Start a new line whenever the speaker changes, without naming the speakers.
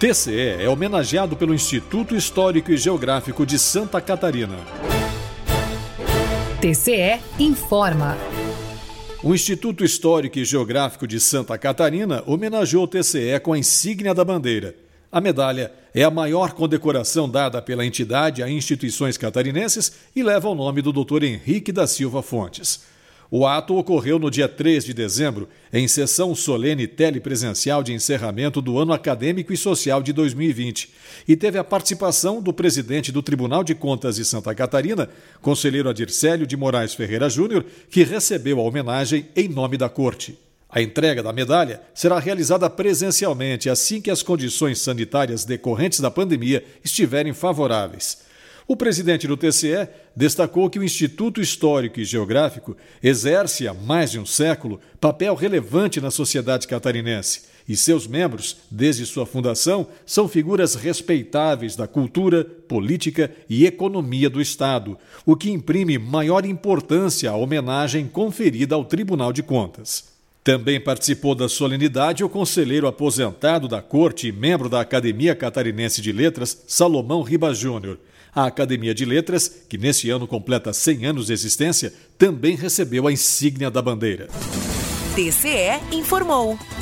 TCE é homenageado pelo Instituto Histórico e Geográfico de Santa Catarina.
TCE informa.
O Instituto Histórico e Geográfico de Santa Catarina homenageou o TCE com a insígnia da bandeira. A medalha é a maior condecoração dada pela entidade a instituições catarinenses e leva o nome do Dr. Henrique da Silva Fontes. O ato ocorreu no dia 3 de dezembro, em sessão solene telepresencial de encerramento do ano acadêmico e social de 2020, e teve a participação do presidente do Tribunal de Contas de Santa Catarina, conselheiro Adircélio de Moraes Ferreira Júnior, que recebeu a homenagem em nome da Corte. A entrega da medalha será realizada presencialmente assim que as condições sanitárias decorrentes da pandemia estiverem favoráveis. O presidente do TCE destacou que o Instituto Histórico e Geográfico exerce há mais de um século papel relevante na sociedade catarinense e seus membros, desde sua fundação, são figuras respeitáveis da cultura, política e economia do Estado, o que imprime maior importância à homenagem conferida ao Tribunal de Contas. Também participou da solenidade o conselheiro aposentado da Corte e membro da Academia Catarinense de Letras, Salomão Ribas Júnior. A Academia de Letras, que neste ano completa 100 anos de existência, também recebeu a insígnia da bandeira.
TCE informou.